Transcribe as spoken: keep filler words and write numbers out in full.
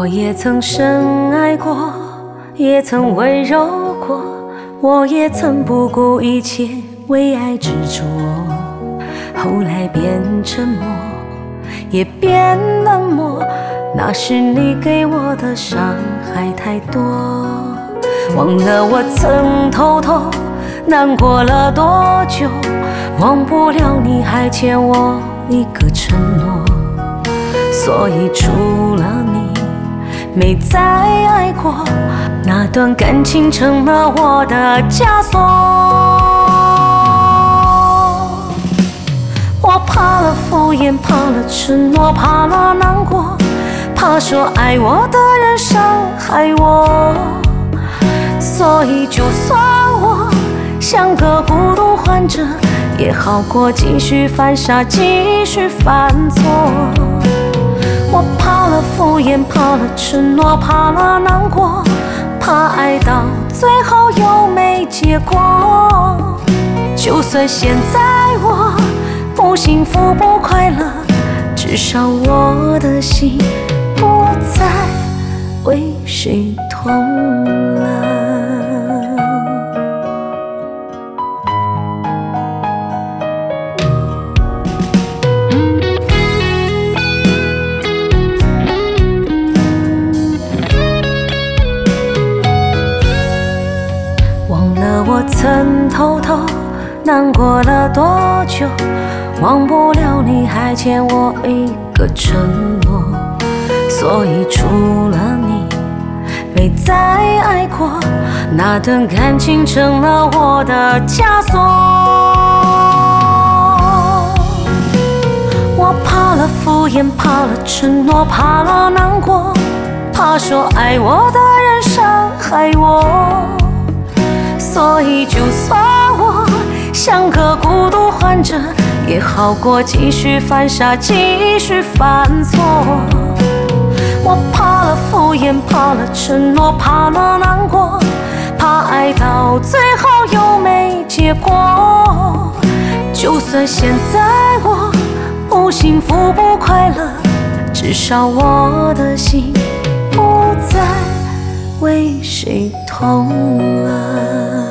也曾深爱过，也曾温柔过，我也曾不顾一切为爱执着，后来变沉默，也变冷漠，那是你给我的伤害太多。忘了我曾偷偷难过了多久，忘不了你还欠我一个承诺，所以除了你没再爱过，那段感情成了我的枷锁。我怕了敷衍，怕了承诺，怕了难过，怕说爱我的人伤害我，所以就算我像个孤独患者，也好过继续犯傻，继续犯错。我怕了敷衍，怕了承诺，怕了难过，怕爱到最后又没结果。就算现在我不幸福不快乐，至少我的心不再为谁痛了。我曾偷偷难过了多久，忘不了你还欠我一个承诺，所以除了你没再爱过，那段感情成了我的枷锁。我怕了敷衍，怕了承诺，怕了难过，怕说爱我的人伤害我，所以就算我像个孤独患者，也好过继续犯傻，继续犯错。我怕了敷衍，怕了承诺，怕了难过，怕爱到最后又没结果。就算现在我不幸福不快乐，至少我的心不再为谁痛了。